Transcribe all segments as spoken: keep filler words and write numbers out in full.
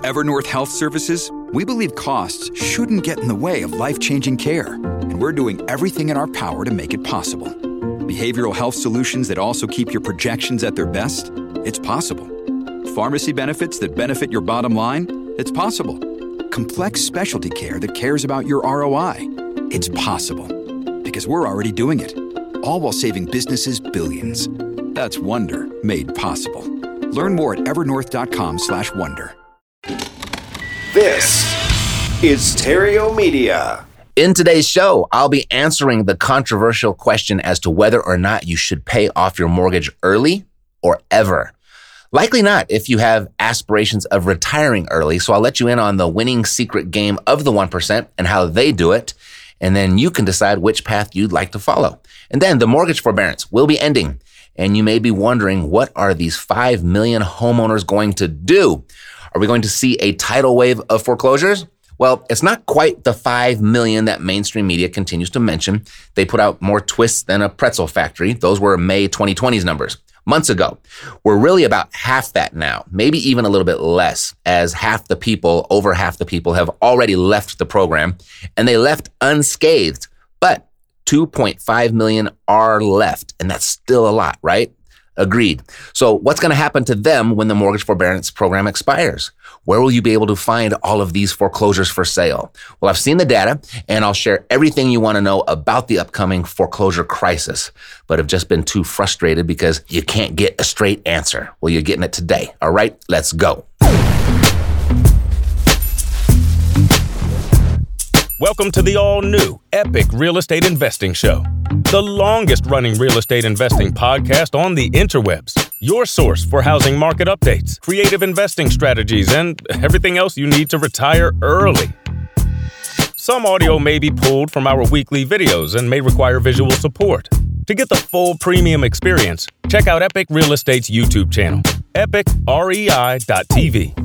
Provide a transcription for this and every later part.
At Evernorth Health Services, we believe costs shouldn't get in the way of life-changing care, and we're doing everything in our power to make it possible. Behavioral health solutions that also keep your projections at their best? It's possible. Pharmacy benefits that benefit your bottom line? It's possible. Complex specialty care that cares about your R O I? It's possible. Because we're already doing it. All while saving businesses billions. That's Wonder made possible. Learn more at evernorth.com slash wonder. This is Stereo Media. In today's show, I'll be answering the controversial question as to whether or not you should pay off your mortgage early or ever. Likely not if you have aspirations of retiring early, so I'll let you in on the winning secret game of the one percent and how they do it, and then you can decide which path you'd like to follow. And then the mortgage forbearance will be ending, and you may be wondering, what are these five million homeowners going to do? Are we going to see a tidal wave of foreclosures? Well, it's not quite the five million that mainstream media continues to mention. They put out more twists than a pretzel factory. Those were May twenty twenty's numbers, months ago. We're really about half that now, maybe even a little bit less, as half the people, over half the people have already left the program, and they left unscathed. But two point five million are left, and that's still a lot, right? Agreed. So what's going to happen to them when the mortgage forbearance program expires? Where will you be able to find all of these foreclosures for sale? Well, I've seen the data, and I'll share everything you want to know about the upcoming foreclosure crisis, but have just been too frustrated because you can't get a straight answer. Well, you're getting it today. All right, let's go. Welcome to the all-new Epic Real Estate Investing Show, the longest-running real estate investing podcast on the interwebs. Your source for housing market updates, creative investing strategies, and everything else you need to retire early. Some audio may be pulled from our weekly videos and may require visual support. To get the full premium experience, check out Epic Real Estate's YouTube channel, epic rei dot t v.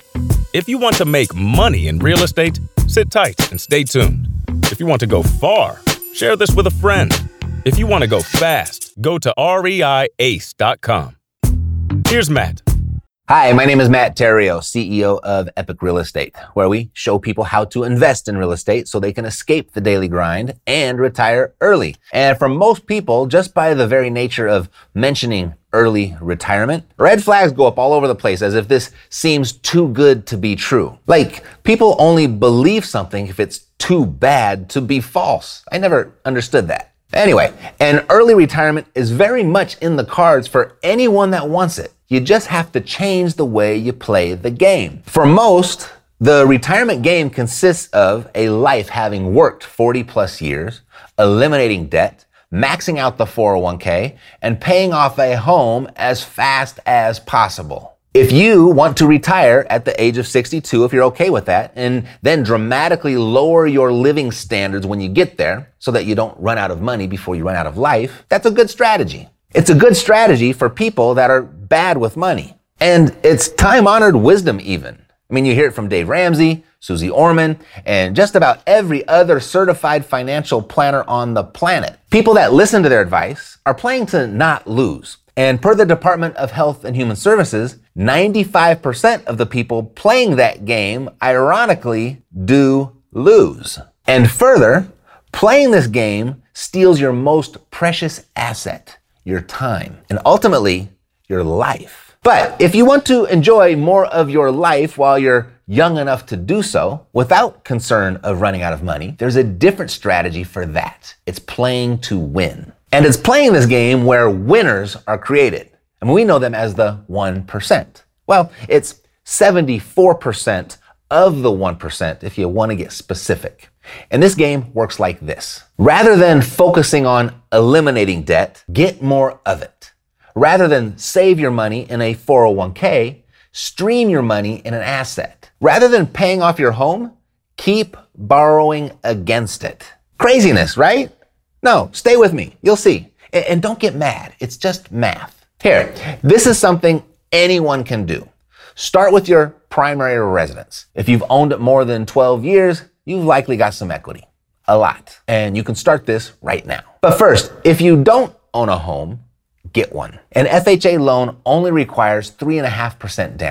If you want to make money in real estate, sit tight and stay tuned. If you want to go far, share this with a friend. If you want to go fast, go to rei ace dot com. Here's Matt. Hi, my name is Matt Theriault, C E O of Epic Real Estate, where we show people how to invest in real estate so they can escape the daily grind and retire early. And for most people, just by the very nature of mentioning early retirement, red flags go up all over the place as if this seems too good to be true. Like, people only believe something if it's too bad to be false. I never understood that. Anyway, an early retirement is very much in the cards for anyone that wants it. You just have to change the way you play the game. For most, the retirement game consists of a life having worked forty plus years, eliminating debt, maxing out the four oh one k, and paying off a home as fast as possible. If you want to retire at the age of sixty-two, if you're okay with that, and then dramatically lower your living standards when you get there so that you don't run out of money before you run out of life, that's a good strategy. It's a good strategy for people that are bad with money. And it's time-honored wisdom even. I mean, you hear it from Dave Ramsey, Susie Orman, and just about every other certified financial planner on the planet. People that listen to their advice are playing to not lose. And per the Department of Health and Human Services, ninety-five percent of the people playing that game, ironically, do lose. And further, playing this game steals your most precious asset, your time, and ultimately, your life. But if you want to enjoy more of your life while you're young enough to do so, without concern of running out of money, there's a different strategy for that. It's playing to win. And it's playing this game where winners are created. And we know them as the one percent. Well, it's seventy-four percent of the one percent if you want to get specific. And this game works like this. Rather than focusing on eliminating debt, get more of it. Rather than save your money in a four oh one k, stream your money in an asset. Rather than paying off your home, keep borrowing against it. Craziness, right? No, stay with me. You'll see. And don't get mad. It's just math. Here, this is something anyone can do. Start with your primary residence. If you've owned it more than twelve years, you've likely got some equity. A lot. And you can start this right now. But first, if you don't own a home, get one. An F H A loan only requires three point five percent down.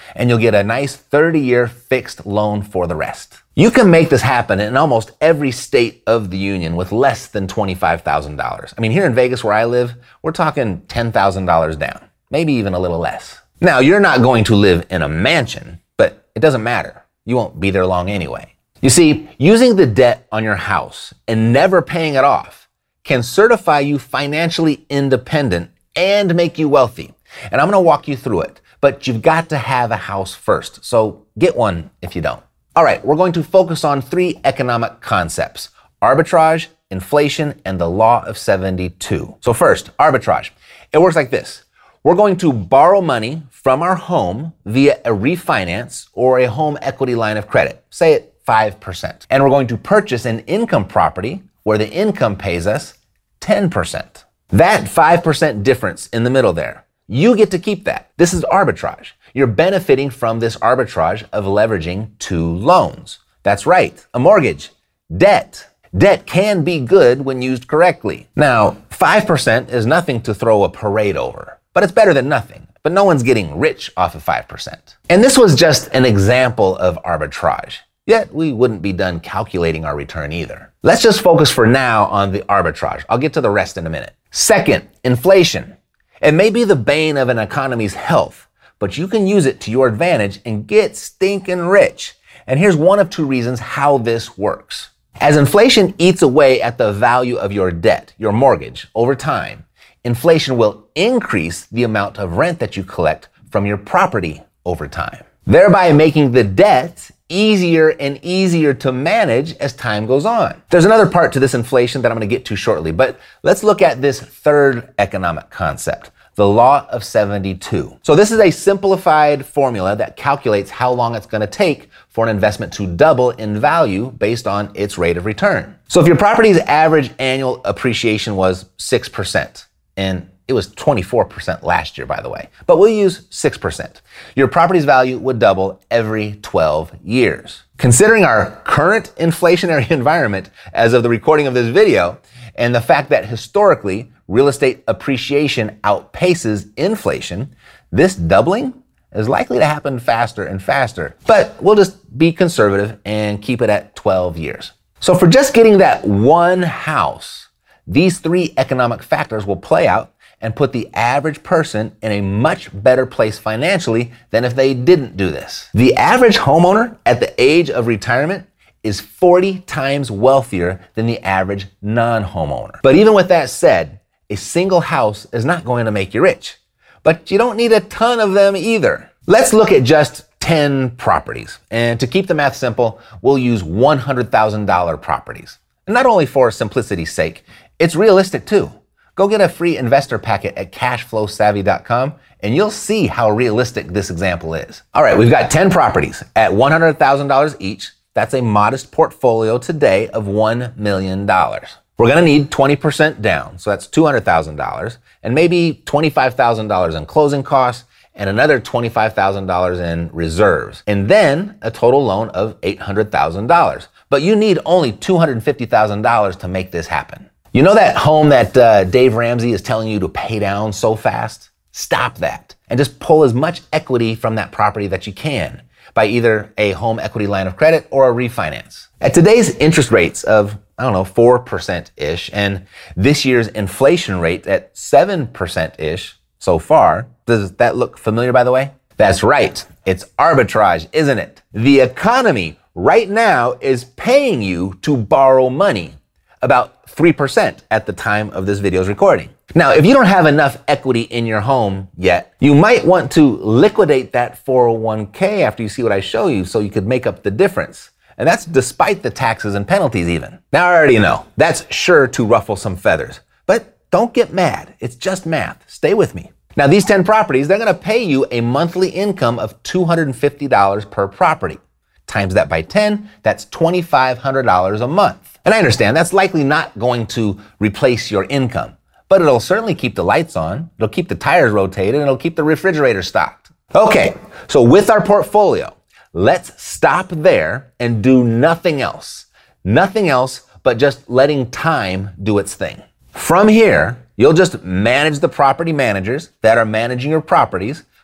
and you'll get a nice thirty-year fixed loan for the rest. You can make this happen in almost every state of the union with less than twenty-five thousand dollars. I mean, here in Vegas where I live, we're talking ten thousand dollars down, maybe even a little less. Now, you're not going to live in a mansion, but it doesn't matter. You won't be there long anyway. You see, using the debt on your house and never paying it off can certify you financially independent and make you wealthy. And I'm going to walk you through it, but you've got to have a house first. So get one if you don't. All right, we're going to focus on three economic concepts: arbitrage, inflation, and the law of seventy-two. So first, arbitrage. It works like this. We're going to borrow money from our home via a refinance or a home equity line of credit, say at five percent. And we're going to purchase an income property where the income pays us ten percent. That five percent difference in the middle there, you get to keep that. This is arbitrage. You're benefiting from this arbitrage of leveraging two loans. That's right, a mortgage, debt. Debt can be good when used correctly. Now, five percent is nothing to throw a parade over, but it's better than nothing. But no one's getting rich off of five percent. And this was just an example of arbitrage. Yet we wouldn't be done calculating our return either. Let's just focus for now on the arbitrage. I'll get to the rest in a minute. Second, inflation. It may be the bane of an economy's health, but you can use it to your advantage and get stinking rich. And here's one of two reasons how this works. As inflation eats away at the value of your debt, your mortgage, over time, inflation will increase the amount of rent that you collect from your property over time, thereby making the debt easier and easier to manage as time goes on. There's another part to this inflation that I'm going to get to shortly, but let's look at this third economic concept, the law of seventy-two. So this is a simplified formula that calculates how long it's going to take for an investment to double in value based on its rate of return. So if your property's average annual appreciation was six percent, and it was twenty-four percent last year, by the way, but we'll use six percent. Your property's value would double every twelve years. Considering our current inflationary environment as of the recording of this video, and the fact that historically real estate appreciation outpaces inflation, this doubling is likely to happen faster and faster. But we'll just be conservative and keep it at twelve years. So for just getting that one house, these three economic factors will play out and put the average person in a much better place financially than if they didn't do this. The average homeowner at the age of retirement is forty times wealthier than the average non-homeowner. But even with that said, a single house is not going to make you rich, but you don't need a ton of them either. Let's look at just ten properties. And to keep the math simple, we'll use one hundred thousand dollars properties. And not only for simplicity's sake, it's realistic too. Go get a free investor packet at cash flow savvy dot com and you'll see how realistic this example is. All right, we've got ten properties at one hundred thousand dollars each. That's a modest portfolio today of one million dollars. We're gonna need twenty percent down, so that's two hundred thousand dollars, and maybe twenty-five thousand dollars in closing costs, and another twenty-five thousand dollars in reserves, and then a total loan of eight hundred thousand dollars. But you need only two hundred fifty thousand dollars to make this happen. You know that home that uh, Dave Ramsey is telling you to pay down so fast? Stop that and just pull as much equity from that property that you can by either a home equity line of credit or a refinance. At today's interest rates of, I don't know, four percent-ish, and this year's inflation rate at seven percent-ish so far, does that look familiar, by the way? That's right. It's arbitrage, isn't it? The economy right now is paying you to borrow money, about three percent at the time of this video's recording. Now, if you don't have enough equity in your home yet, you might want to liquidate that four oh one k after you see what I show you so you could make up the difference. And that's despite the taxes and penalties even. Now, I already know that's sure to ruffle some feathers, but don't get mad. It's just math. Stay with me. Now, these ten properties, they're gonna pay you a monthly income of two hundred fifty dollars per property. Times that by ten, that's twenty-five hundred dollars a month. And I understand that's likely not going to replace your income, but it'll certainly keep the lights on, it'll keep the tires rotated, and it'll keep the refrigerator stocked. Okay, so with our portfolio, let's stop there and do nothing else. Nothing else but just letting time do its thing. From here, you'll just manage the property managers that are managing your properties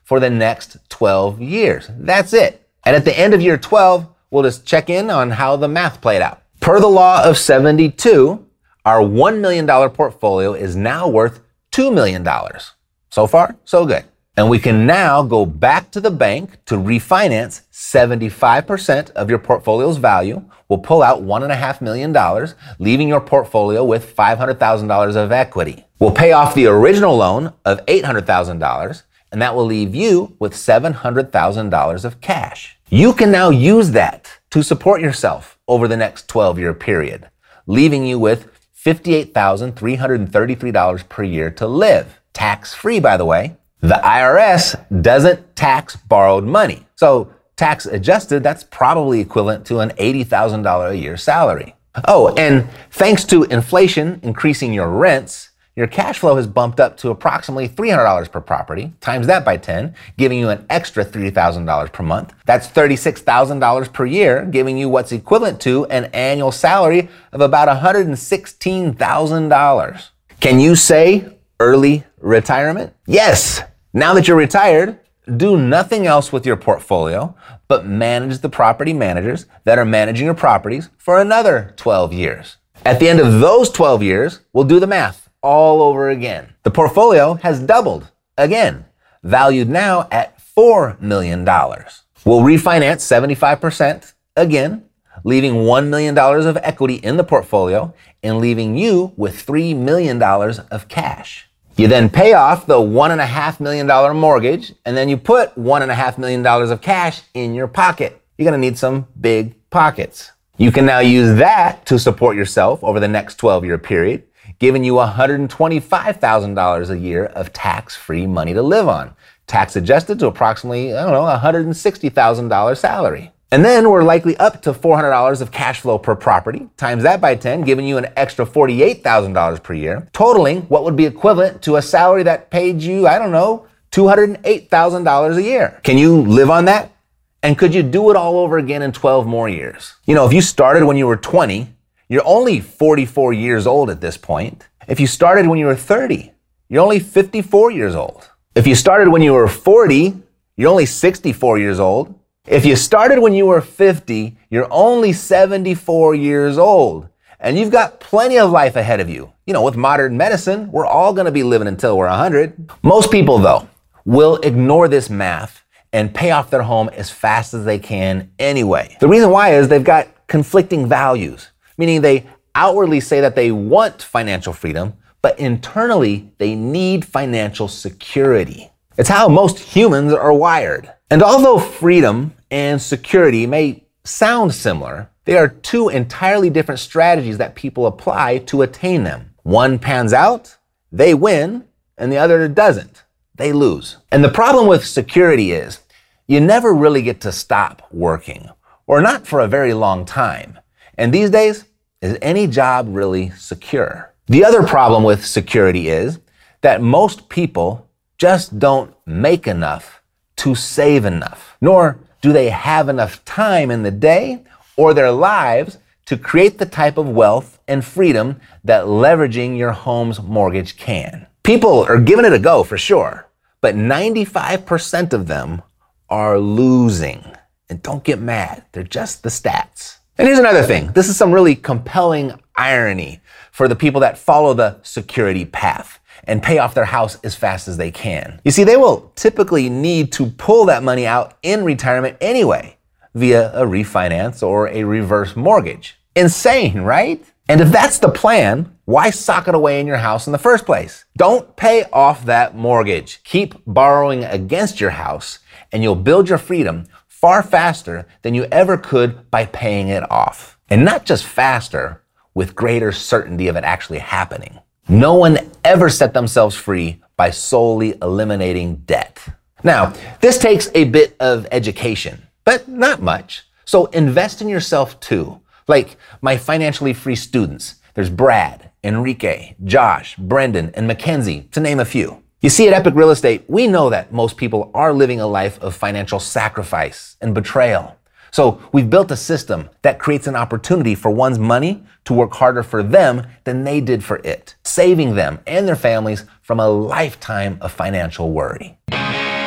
for the next twelve years. That's it. And at the end of year twelve, we'll just check in on how the math played out. Per the law of seventy-two, our one million dollars portfolio is now worth two million dollars. So far, so good. And we can now go back to the bank to refinance seventy-five percent of your portfolio's value. We'll pull out one point five million dollars, leaving your portfolio with five hundred thousand dollars of equity. We'll pay off the original loan of eight hundred thousand dollars, and that will leave you with seven hundred thousand dollars of cash. You can now use that to support yourself over the next twelve-year period, leaving you with fifty-eight thousand three hundred thirty-three dollars per year to live. Tax-free, by the way. The I R S doesn't tax borrowed money. So tax adjusted, that's probably equivalent to an eighty thousand dollars a year salary. Oh, and thanks to inflation increasing your rents, your cash flow has bumped up to approximately three hundred dollars per property. Times that by ten, giving you an extra three thousand dollars per month. That's thirty-six thousand dollars per year, giving you what's equivalent to an annual salary of about one hundred sixteen thousand dollars. Can you say early retirement? Yes. Now that you're retired, do nothing else with your portfolio but manage the property managers that are managing your properties for another twelve years. At the end of those twelve years, we'll do the math all over again. The portfolio has doubled again, valued now at four million dollars. We'll refinance seventy-five percent again, leaving one million dollars of equity in the portfolio and leaving you with three million dollars of cash. You then pay off the one and a half million dollar mortgage, and then you put one and a half million dollars of cash in your pocket. You're gonna need some big pockets. You can now use that to support yourself over the next twelve year period, giving you one hundred twenty-five thousand dollars a year of tax-free money to live on, tax adjusted to approximately, I don't know, one hundred sixty thousand dollars salary. And then we're likely up to four hundred dollars of cash flow per property, times that by ten, giving you an extra forty-eight thousand dollars per year, totaling what would be equivalent to a salary that paid you, I don't know, two hundred eight thousand dollars a year. Can you live on that? And could you do it all over again in twelve more years? You know, if you started when you were twenty, you're only forty-four years old at this point. If you started when you were thirty, you're only fifty-four years old. If you started when you were forty, you're only sixty-four years old. If you started when you were fifty, you're only seventy-four years old. And you've got plenty of life ahead of you. You know, with modern medicine, we're all gonna be living until we're one hundred. Most people, though, will ignore this math and pay off their home as fast as they can anyway. The reason why is they've got conflicting values, meaning they outwardly say that they want financial freedom, but internally they need financial security. It's how most humans are wired. And although freedom and security may sound similar, they are two entirely different strategies that people apply to attain them. One pans out, they win, and the other doesn't, they lose. And the problem with security is you never really get to stop working, or not for a very long time. And these days, is any job really secure? The other problem with security is that most people just don't make enough to save enough, nor do they have enough time in the day or their lives to create the type of wealth and freedom that leveraging your home's mortgage can. People are giving it a go for sure, but ninety-five percent of them are losing. And don't get mad, they're just the stats. And here's another thing. This is some really compelling irony for the people that follow the security path and pay off their house as fast as they can. You see, they will typically need to pull that money out in retirement anyway, via a refinance or a reverse mortgage. Insane, right? And if that's the plan, why sock it away in your house in the first place? Don't pay off that mortgage. Keep borrowing against your house, and you'll build your freedom far faster than you ever could by paying it off. And not just faster, with greater certainty of it actually happening. No one ever set themselves free by solely eliminating debt. Now, this takes a bit of education, but not much. So invest in yourself too. Like my financially free students, there's Brad, Enrique, Josh, Brendan, and Mackenzie, to name a few. You see, at Epic Real Estate, we know that most people are living a life of financial sacrifice and betrayal. So we've built a system that creates an opportunity for one's money to work harder for them than they did for it, saving them and their families from a lifetime of financial worry.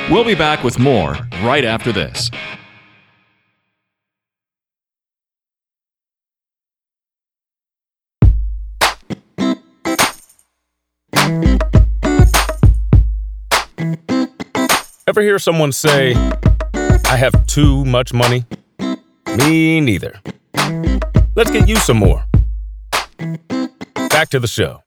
We'll be back with more right after this. Ever hear someone say, I have too much money? Me neither. Let's get you some more. Back to the show.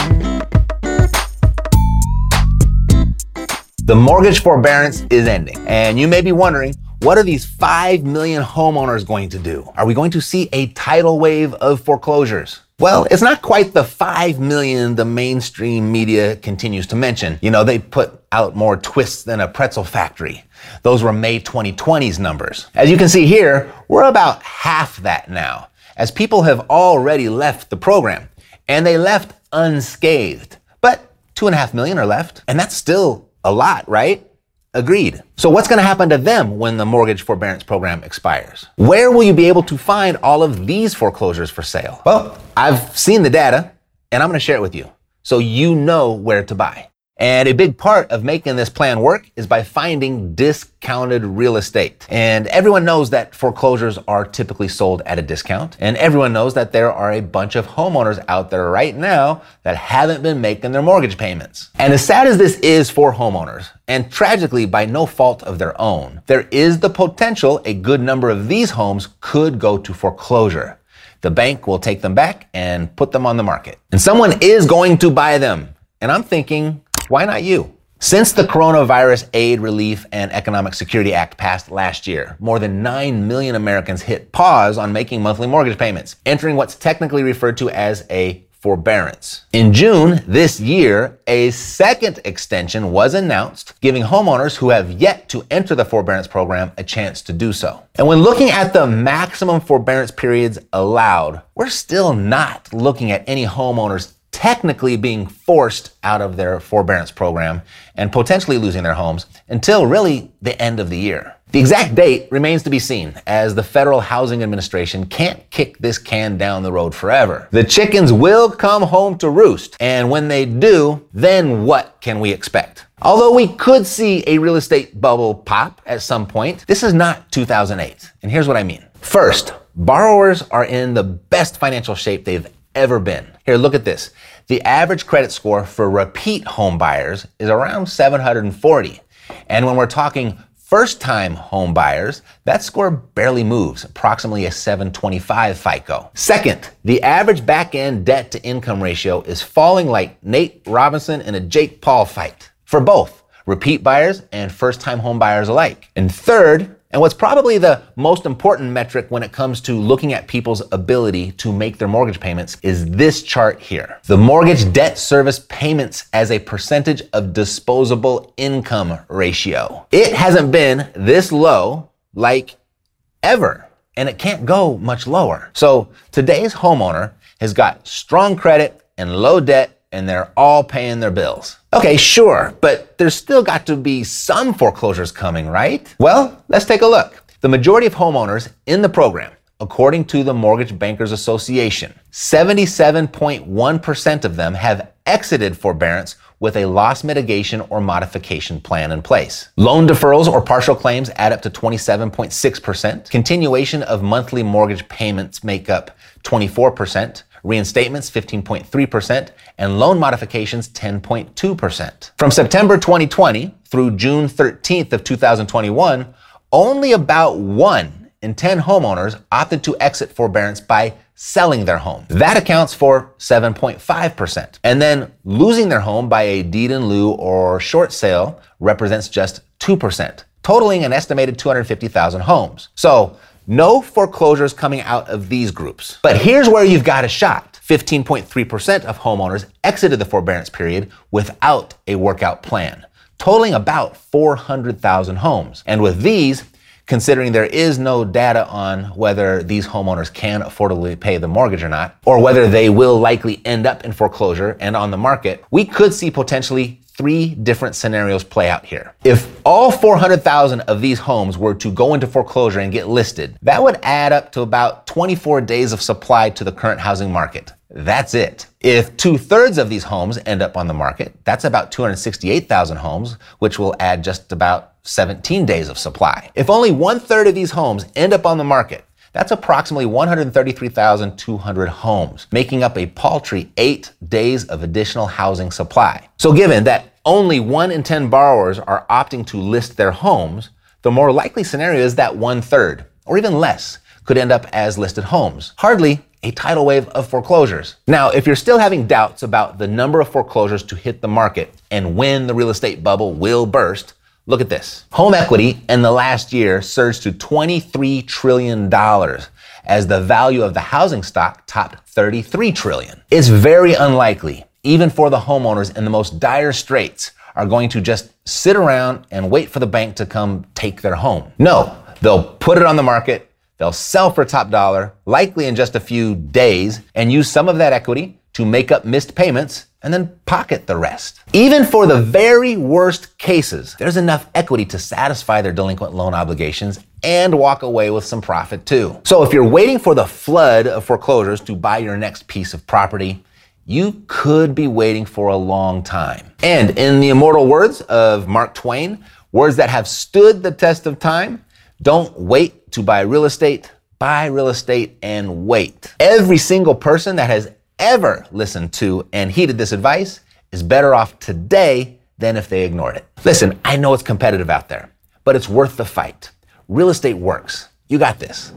The mortgage forbearance is ending, and you may be wondering, what are these five million homeowners going to do? Are we going to see a tidal wave of foreclosures? Well, it's not quite the five million the mainstream media continues to mention. You know, they put out more twists than a pretzel factory. Those were May twenty twenty's numbers. As you can see here, we're about half that now, as people have already left the program, and they left unscathed. But two and a half million are left, and that's still a lot, right? Agreed. So what's going to happen to them when the mortgage forbearance program expires? Where will you be able to find all of these foreclosures for sale? Well, I've seen the data, and I'm going to share it with you so you know where to buy. And a big part of making this plan work is by finding discounted real estate. And everyone knows that foreclosures are typically sold at a discount. And everyone knows that there are a bunch of homeowners out there right now that haven't been making their mortgage payments. And as sad as this is for homeowners, and tragically by no fault of their own, there is the potential a good number of these homes could go to foreclosure. The bank will take them back and put them on the market. And someone is going to buy them. And I'm thinking, why not you? Since the Coronavirus Aid, Relief, and Economic Security Act passed last year, more than nine million Americans hit pause on making monthly mortgage payments, entering what's technically referred to as a forbearance. In June this year, a second extension was announced, giving homeowners who have yet to enter the forbearance program a chance to do so. And when looking at the maximum forbearance periods allowed, we're still not looking at any homeowners technically being forced out of their forbearance program and potentially losing their homes until really the end of the year. The exact date remains to be seen, as the Federal Housing Administration can't kick this can down the road forever. The chickens will come home to roost, and when they do, then what can we expect? Although we could see a real estate bubble pop at some point, this is not two thousand eight, and here's what I mean. First, borrowers are in the best financial shape they've ever been. Here, look at this. The average credit score for repeat home buyers is around seven hundred forty. And when we're talking first-time home buyers, that score barely moves, approximately a seven twenty-five FICO. Second, the average back-end debt-to-income ratio is falling like Nate Robinson in a Jake Paul fight for both repeat buyers and first-time home buyers alike. And third, and what's probably the most important metric when it comes to looking at people's ability to make their mortgage payments, is this chart here. The mortgage debt service payments as a percentage of disposable income ratio. It hasn't been this low like ever, and it can't go much lower. So today's homeowner has got strong credit and low debt, and they're all paying their bills. Okay, sure, but there's still got to be some foreclosures coming, right? Well, let's take a look. The majority of homeowners in the program, according to the Mortgage Bankers Association, seventy-seven point one percent of them have exited forbearance with a loss mitigation or modification plan in place. Loan deferrals or partial claims add up to twenty-seven point six percent. Continuation of monthly mortgage payments make up twenty-four percent. Reinstatements fifteen point three percent, and loan modifications ten point two percent. From September twenty twenty through June thirteenth of two thousand twenty-one, only about one in ten homeowners opted to exit forbearance by selling their home. That accounts for seven point five percent. And then losing their home by a deed in lieu or short sale represents just two percent, totaling an estimated two hundred fifty thousand homes. So no foreclosures coming out of these groups. But here's where you've got a shot. fifteen point three percent of homeowners exited the forbearance period without a workout plan, totaling about four hundred thousand homes. And with these, considering there is no data on whether these homeowners can affordably pay the mortgage or not, or whether they will likely end up in foreclosure and on the market, we could see potentially three different scenarios play out here. If all four hundred thousand of these homes were to go into foreclosure and get listed, that would add up to about twenty-four days of supply to the current housing market. That's it. If two-thirds of these homes end up on the market, that's about two hundred sixty-eight thousand homes, which will add just about seventeen days of supply. If only one-third of these homes end up on the market, that's approximately one hundred thirty-three thousand two hundred homes, making up a paltry eight days of additional housing supply. So given that only one in ten borrowers are opting to list their homes, the more likely scenario is that one-third, or even less, could end up as listed homes. Hardly a tidal wave of foreclosures. Now, if you're still having doubts about the number of foreclosures to hit the market and when the real estate bubble will burst, look at this. Home equity in the last year surged to twenty-three trillion dollars as the value of the housing stock topped thirty-three trillion dollars. It's very unlikely, even for the homeowners in the most dire straits, are going to just sit around and wait for the bank to come take their home. No, they'll put it on the market, they'll sell for top dollar, likely in just a few days, and use some of that equity to make up missed payments and then pocket the rest. Even for the very worst cases, there's enough equity to satisfy their delinquent loan obligations and walk away with some profit too. So if you're waiting for the flood of foreclosures to buy your next piece of property, you could be waiting for a long time. And in the immortal words of Mark Twain, words that have stood the test of time, don't wait to buy real estate, buy real estate and wait. Every single person that has ever listened to and heeded this advice is better off today than if they ignored it. Listen, I know it's competitive out there, but it's worth the fight. Real estate works. You got this.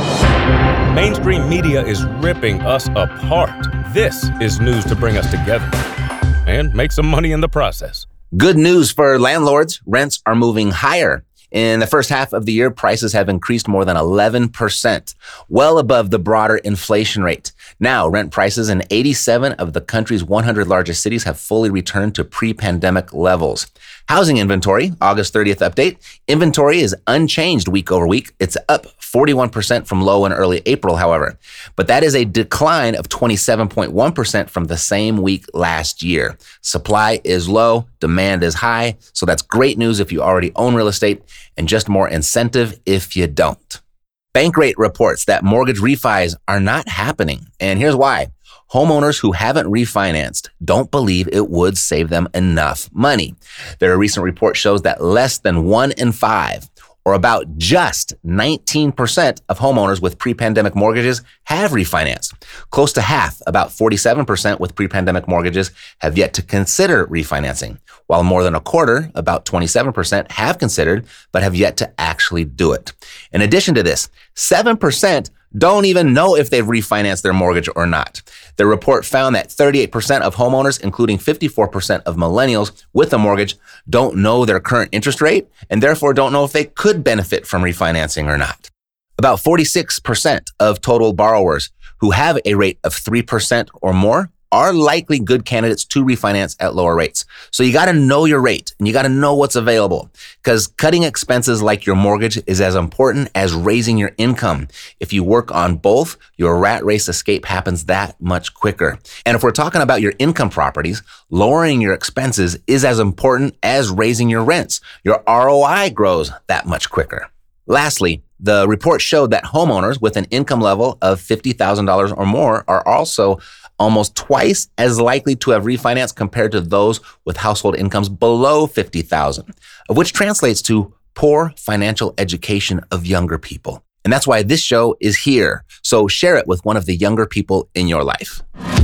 Mainstream media is ripping us apart. This is news to bring us together and make some money in the process. Good news for landlords. Rents are moving higher. In the first half of the year, prices have increased more than eleven percent, well above the broader inflation rate. Now, rent prices in eighty-seven of the country's one hundred largest cities have fully returned to pre-pandemic levels. Housing inventory, August thirtieth update. Inventory is unchanged week over week. It's up forty-one percent from low in early April, however. But that is a decline of twenty-seven point one percent from the same week last year. Supply is low, demand is high, so that's great news if you already own real estate, and just more incentive if you don't. Bankrate reports that mortgage refis are not happening, and here's why. Homeowners who haven't refinanced don't believe it would save them enough money. Their recent report shows that less than one in five, or about just nineteen percent of homeowners with pre-pandemic mortgages have refinanced. Close to half, about forty-seven percent with pre-pandemic mortgages, have yet to consider refinancing, while more than a quarter, about twenty-seven percent, have considered but have yet to actually do it. In addition to this, seven percent don't even know if they've refinanced their mortgage or not. The report found that thirty-eight percent of homeowners, including fifty-four percent of millennials with a mortgage, don't know their current interest rate and therefore don't know if they could benefit from refinancing or not. About forty-six percent of total borrowers who have a rate of three percent or more are likely good candidates to refinance at lower rates. So you got to know your rate and you got to know what's available, because cutting expenses like your mortgage is as important as raising your income. If you work on both, your rat race escape happens that much quicker. And if we're talking about your income properties, lowering your expenses is as important as raising your rents. Your R O I grows that much quicker. Lastly, the report showed that homeowners with an income level of fifty thousand dollars or more are also almost twice as likely to have refinanced compared to those with household incomes below fifty thousand dollars, of which translates to poor financial education of younger people. And that's why this show is here. So share it with one of the younger people in your life.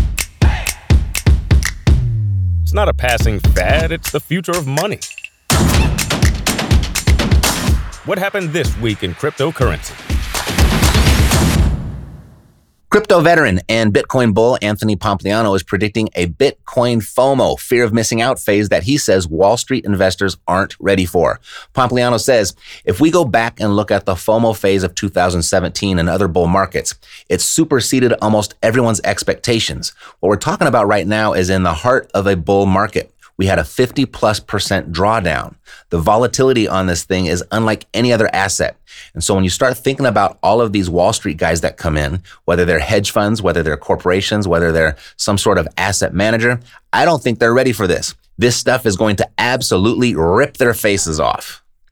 It's not a passing fad, it's the future of money. What happened this week in cryptocurrency? Crypto veteran and Bitcoin bull Anthony Pompliano is predicting a Bitcoin FOMO, fear of missing out phase, that he says Wall Street investors aren't ready for. Pompliano says, if we go back and look at the FOMO phase of two thousand seventeen and other bull markets, it superseded almost everyone's expectations. What we're talking about right now is in the heart of a bull market. We had a fifty plus percent drawdown. The volatility on this thing is unlike any other asset. And so when you start thinking about all of these Wall Street guys that come in, whether they're hedge funds, whether they're corporations, whether they're some sort of asset manager, I don't think they're ready for this. This stuff is going to absolutely rip their faces off.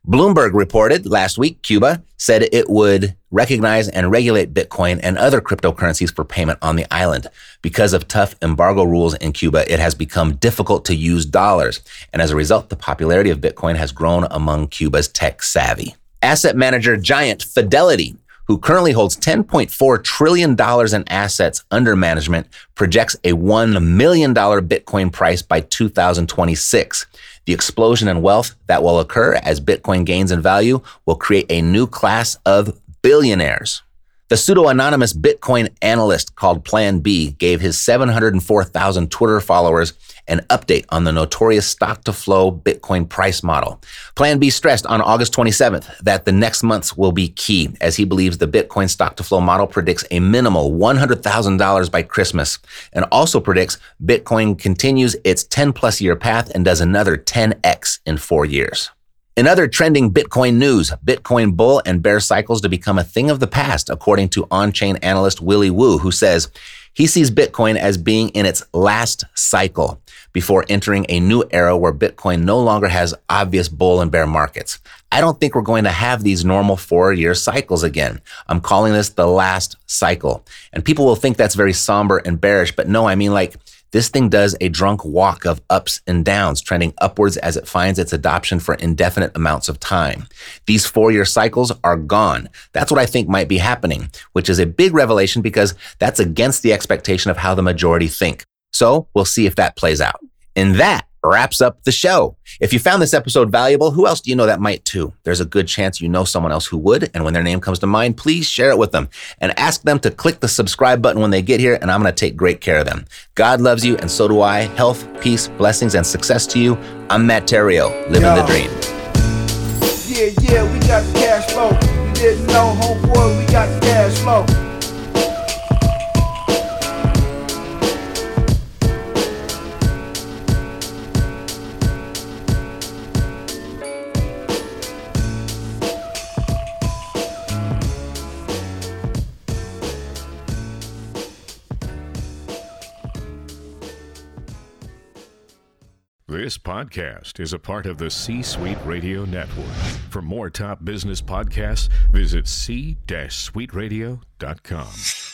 Bloomberg reported last week Cuba said it would recognize and regulate Bitcoin and other cryptocurrencies for payment on the island. Because of tough embargo rules in Cuba, it has become difficult to use dollars. And as a result, the popularity of Bitcoin has grown among Cuba's tech savvy. Asset manager giant Fidelity, who currently holds ten point four trillion dollars in assets under management, projects a one million dollars Bitcoin price by two thousand twenty-six. The explosion in wealth that will occur as Bitcoin gains in value will create a new class of billionaires. The pseudo-anonymous Bitcoin analyst called Plan B gave his seven hundred four thousand Twitter followers an update on the notorious stock-to-flow Bitcoin price model. Plan B stressed on August twenty-seventh that the next months will be key, as he believes the Bitcoin stock-to-flow model predicts a minimal one hundred thousand dollars by Christmas, and also predicts Bitcoin continues its ten-plus year path and does another ten x in four years. In other trending Bitcoin news, Bitcoin bull and bear cycles to become a thing of the past, according to on-chain analyst Willy Woo, who says he sees Bitcoin as being in its last cycle before entering a new era where Bitcoin no longer has obvious bull and bear markets. I don't think we're going to have these normal four-year cycles again. I'm calling this the last cycle. And people will think that's very somber and bearish, but no, I mean like this thing does a drunk walk of ups and downs, trending upwards as it finds its adoption for indefinite amounts of time. These four-year cycles are gone. That's what I think might be happening, which is a big revelation because that's against the expectation of how the majority think. So we'll see if that plays out. And that wraps up the show. If you found this episode valuable, who else do you know that might too? There's a good chance you know someone else who would, and when their name comes to mind, please share it with them and ask them to click the subscribe button when they get here, and I'm going to take great care of them. God loves you, and so do I. Health, peace, blessings, and success to you. I'm Matt Theriault, living Yo. the dream. Yeah, yeah, we got the cash flow. You didn't know, homeboy, we got the cash flow. This podcast is a part of the C-Suite Radio Network. For more top business podcasts, visit c suite radio dot com.